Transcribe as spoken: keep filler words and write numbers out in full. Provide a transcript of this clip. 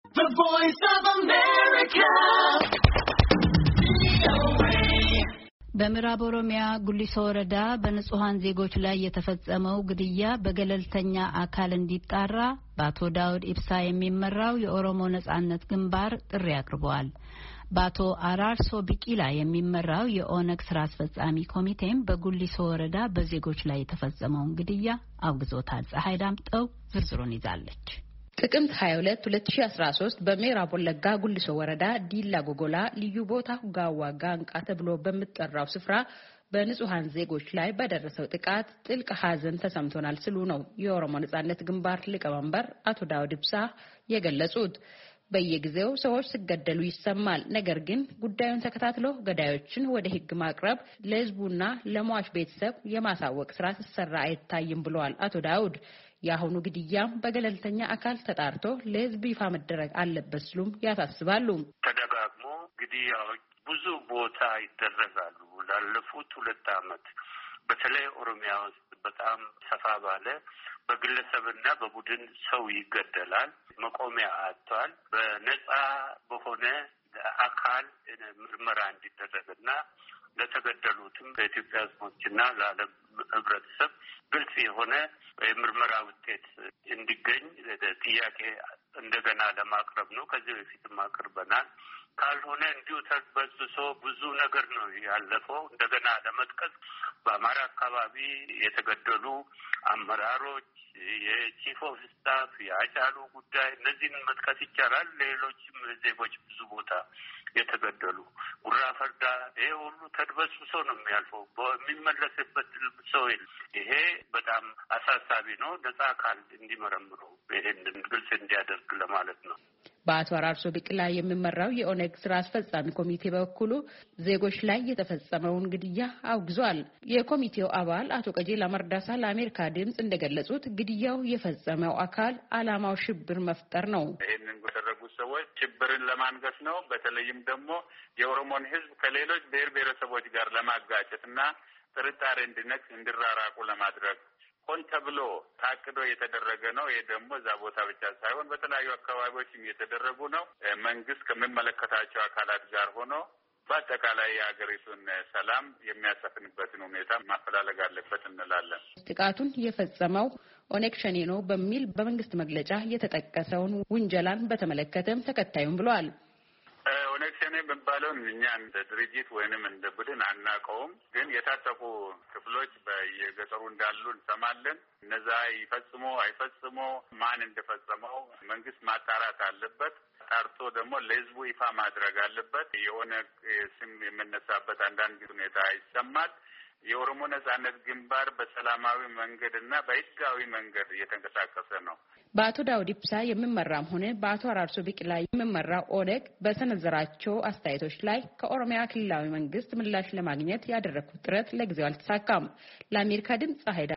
The Voice of America. በምዕራብ ኦሮሚያ ጉሊሶ ወረዳ በንጹሃን ዜጎች ላይ የተፈጸመው ግድያ በገለልተኛ አካል እንዲጣራ በአቶ ዳውድ ኢብሳ የሚመራው የኦሮሞ ነጻነት ግንባር ጥሪ አቅርቧል። በአቶ አራርሶ ቢቂላ የሚመራው የኦነግ ስራ አስፈጻሚ ኮሚቴም በጉሊሶ ወረዳ በዜጎች ላይ የተፈጸመውን ግድያ አውግዞታል። ፀሐይ ዳምጠው ዝርዝሩን ይዛለች። ጥቅምት ሃያ ሁለት ሁለት ሺህ አስራ ሶስት በምዕራብ ወለጋ ጉሊሶ ወረዳ ዲላ ጎጎላ ልዩ ቦታ ጋዋ ጋንቃ ተብሎ በሚጠራው ስፍራ በንጹሃን ዜጎች ላይ በደረሰው ጥቃት ጥልቅ ሐዘን ተሰምቶናል ሲሉ ነው የኦሮሞ ነጻነት ግንባር ሊቀመንበር አቶ ዳውድ ኢብሳ የገለጹት። በየጊዜው ሰዎች ሲገደሉ ይሰማል። ነገር ግን ጉዳዩን ተከታትሎ ገዳዮችን ወደ ሕግ ማቅረብ ለህዝቡና ለሟች ቤተሰብ የማሳወቅ ስራ ሲሰራ አይታይም ብለዋል አቶ ዳውድ። የአሁኑ ግድያም በገለልተኛ አካል ተጣርቶ ለህዝብ ይፋ መደረግ አለበት ሲሉም ያሳስባሉ። ተደጋግሞ ግድያዎች ብዙ ቦታ ይደረጋሉ። ላለፉት ሁለት ዓመት በተለይ ኦሮሚያ ውስጥ በጣም ሰፋ ባለ በግለሰብና በቡድን ሰው ይገደላል። መቆሚያ አጥቷል። በነጻ በሆነ አካል ምርመራ እንዲደረግና ለተገደሉትም በኢትዮጵያ ህዝቦችና ለዓለም ህብረተሰብ ግልጽ የሆነ የምርመራ ውጤት እንዲገኝ ጥያቄ እንደገና ለማቅረብ ነው። ከዚህ በፊትም አቅርበናል። ካልሆነ እንዲሁ ተበዝብዞ ብዙ ነገር ነው ያለፈው። እንደገና ለመጥቀስ በአማራ አካባቢ የተገደሉ አመራሮች፣ የቺፍ ኦፍ ስታፍ፣ የአጫሉ ጉዳይ እነዚህን መጥቀስ ይቻላል። ሌሎችም ዜጎች ብዙ ቦታ የተገደሉ ጉራ ፈርዳ፣ ይሄ ሁሉ ተድበስብሶ ነው የሚያልፈው። በሚመለስበት ሰው ይሄ በጣም አሳሳቢ ነው። ነጻ አካል እንዲመረምሩ ይሄንን ግልጽ እንዲያደርግ ለማለት ነው። በአቶ አራርሶ ቢቂላ የሚመራው የኦነግ ስራ አስፈጻሚ ኮሚቴ በኩሉ ዜጎች ላይ የተፈጸመውን ግድያ አውግዟል። የኮሚቴው አባል አቶ ቀጀላ መርዳሳ ለአሜሪካ ድምጽ እንደገለጹት ግድያው የፈጸመው አካል ዓላማው ሽብር መፍጠር ነው። ይሄንን ያደረጉት ሰዎች ሽብርን ለማንገስ ነው። በተለይም ደግሞ የኦሮሞን ህዝብ ከሌሎች ብሔር ብሔረሰቦች ጋር ለማጋጨትና ጥርጣሬ እንዲነግስ እንዲራራቁ ለማድረግ ሆን ተብሎ ታቅዶ የተደረገ ነው። ይሄ ደግሞ እዛ ቦታ ብቻ ሳይሆን በተለያዩ አካባቢዎችም የተደረጉ ነው። መንግስት ከሚመለከታቸው አካላት ጋር ሆኖ በአጠቃላይ የሀገሪቱን ሰላም የሚያሰፍንበትን ሁኔታ ማፈላለግ አለበት እንላለን። ጥቃቱን የፈጸመው ኦነግ ሸኔ ነው በሚል በመንግስት መግለጫ የተጠቀሰውን ውንጀላን በተመለከተም ተከታዩም ብለዋል። ኦነግ ሸኔ የሚባለውን እኛ እንደ ድርጅት ወይንም እንደ ቡድን አናውቀውም። ግን የታጠቁ ክፍሎች በየገጠሩ እንዳሉ እንሰማለን። እነዛ ይፈጽሞ አይፈጽሞ ማን እንደፈጸመው መንግስት ማጣራት አለበት። ጣርቶ ደግሞ ለህዝቡ ይፋ ማድረግ አለበት። የሆነ ስም የምነሳበት አንዳንድ ሁኔታ ይሰማል። የኦሮሞ ነጻነት ግንባር በሰላማዊ መንገድና በህጋዊ መንገድ እየተንቀሳቀሰ ነው። በአቶ ዳውድ ኢብሳ የሚመራም ሆነ በአቶ አራርሶ ቢቂላ የሚመራው ኦነግ በሰነዘራቸው አስተያየቶች ላይ ከኦሮሚያ ክልላዊ መንግስት ምላሽ ለማግኘት ያደረኩት ጥረት ለጊዜው አልተሳካም። ለአሜሪካ ድምጽ ፀሐይ